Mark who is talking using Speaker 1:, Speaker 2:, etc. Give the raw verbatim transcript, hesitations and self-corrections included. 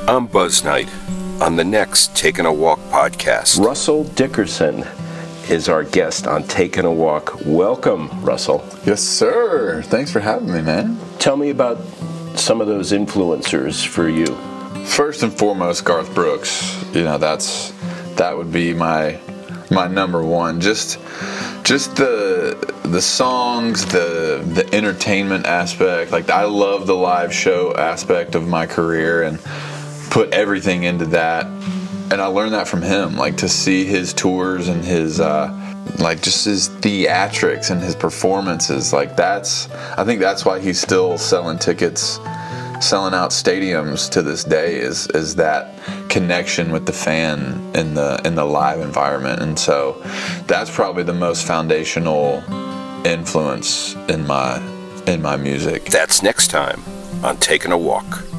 Speaker 1: I'm Buzz Knight on the next Taking a Walk podcast. Russell Dickerson is our guest on Taking a Walk. Welcome, Russell.
Speaker 2: Yes, sir. Thanks for having me, man.
Speaker 1: Tell me about some of those influencers for you.
Speaker 2: First and foremost, Garth Brooks. You know, that's that would be my my number one. Just just the the songs, the the entertainment aspect. Like, I love the live show aspect of my career and put everything into that. And I learned that from him. Like, to see his tours and his uh, like just his theatrics and his performances. Like, that's I think that's why he's still selling tickets, selling out stadiums to this day, is is that connection with the fan in the in the live environment. And so that's probably the most foundational influence in my in my music.
Speaker 1: That's next time on Taking a Walk.